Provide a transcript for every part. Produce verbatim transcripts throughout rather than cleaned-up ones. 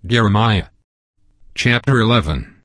Jeremiah chapter eleven.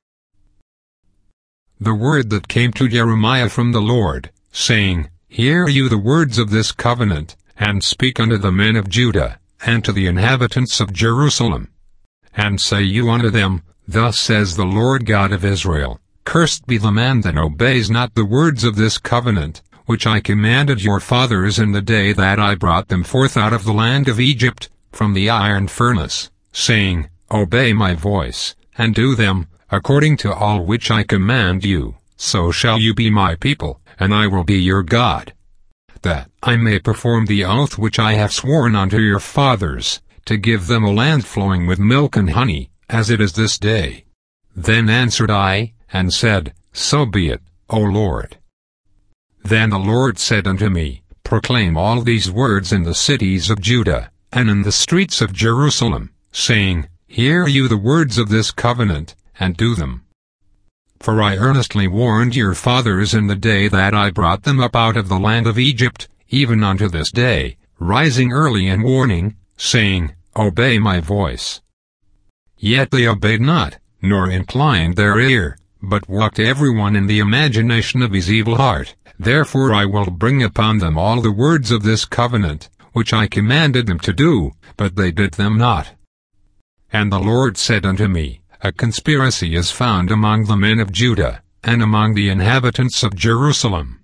The word that came to Jeremiah from the Lord, saying, Hear you the words of this covenant, and speak unto the men of Judah, and to the inhabitants of Jerusalem. And say you unto them, Thus says the Lord God of Israel, Cursed be the man that obeys not the words of this covenant, which I commanded your fathers in the day that I brought them forth out of the land of Egypt, from the iron furnace, saying, Obey my voice, and do them, according to all which I command you, so shall you be my people, and I will be your God. That I may perform the oath which I have sworn unto your fathers, to give them a land flowing with milk and honey, as it is this day. Then answered I, and said, So be it, O Lord. Then the Lord said unto me, Proclaim all these words in the cities of Judah, and in the streets of Jerusalem, saying, Hear you the words of this covenant, and do them. For I earnestly warned your fathers in the day that I brought them up out of the land of Egypt, even unto this day, rising early and warning, saying, Obey my voice. Yet they obeyed not, nor inclined their ear, but walked every one in the imagination of his evil heart. Therefore I will bring upon them all the words of this covenant, which I commanded them to do, but they did them not. And the Lord said unto me, A conspiracy is found among the men of Judah, and among the inhabitants of Jerusalem.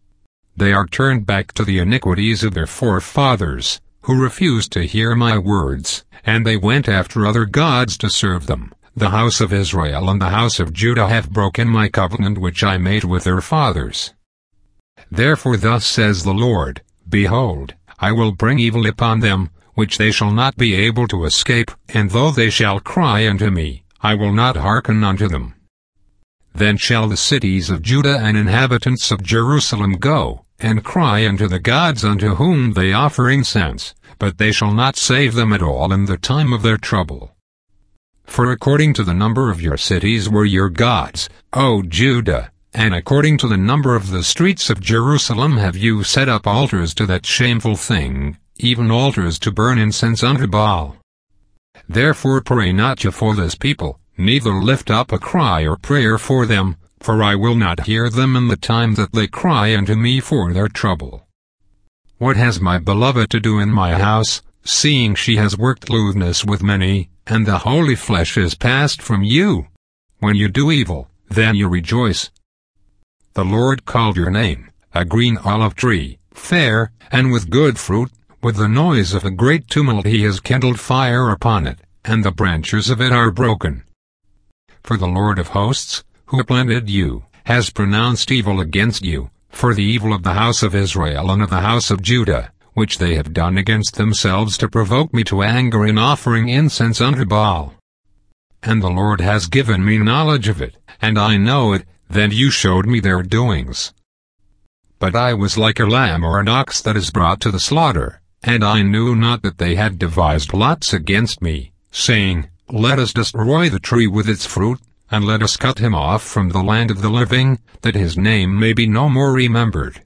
They are turned back to the iniquities of their forefathers, who refused to hear my words, and they went after other gods to serve them. The house of Israel and the house of Judah have broken my covenant which I made with their fathers. Therefore thus says the Lord, Behold, I will bring evil upon them, which they shall not be able to escape, and though they shall cry unto me, I will not hearken unto them. Then shall the cities of Judah and inhabitants of Jerusalem go, and cry unto the gods unto whom they offer incense, but they shall not save them at all in the time of their trouble. For according to the number of your cities were your gods, O Judah, and according to the number of the streets of Jerusalem have you set up altars to that shameful thing, even altars to burn incense unto Baal. Therefore pray not ye for this people, neither lift up a cry or prayer for them, for I will not hear them in the time that they cry unto me for their trouble. What has my beloved to do in my house, seeing she has worked lewdness with many, and the holy flesh is passed from you? When you do evil, then you rejoice. The Lord called your name, a green olive tree, fair, and with good fruit. With the noise of a great tumult he has kindled fire upon it, and the branches of it are broken. For the Lord of hosts, who planted you, has pronounced evil against you, for the evil of the house of Israel and of the house of Judah, which they have done against themselves to provoke me to anger in offering incense unto Baal. And the Lord has given me knowledge of it, and I know it. Then you showed me their doings. But I was like a lamb or an ox that is brought to the slaughter, and I knew not that they had devised plots against me, saying, Let us destroy the tree with its fruit, and let us cut him off from the land of the living, that his name may be no more remembered.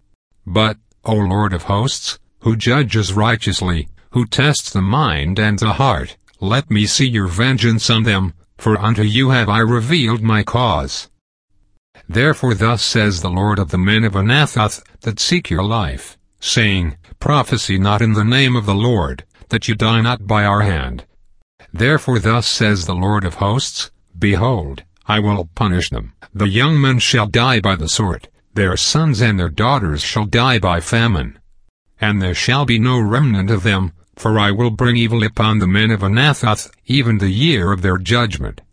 But, O Lord of hosts, who judges righteously, who tests the mind and the heart, let me see your vengeance on them, for unto you have I revealed my cause. Therefore thus says the Lord of the men of Anathoth, that seek your life, saying, Prophesy not in the name of the Lord, that you die not by our hand. Therefore thus says the Lord of hosts, Behold, I will punish them. The young men shall die by the sword, their sons and their daughters shall die by famine. And there shall be no remnant of them, for I will bring evil upon the men of Anathoth, even the year of their judgment.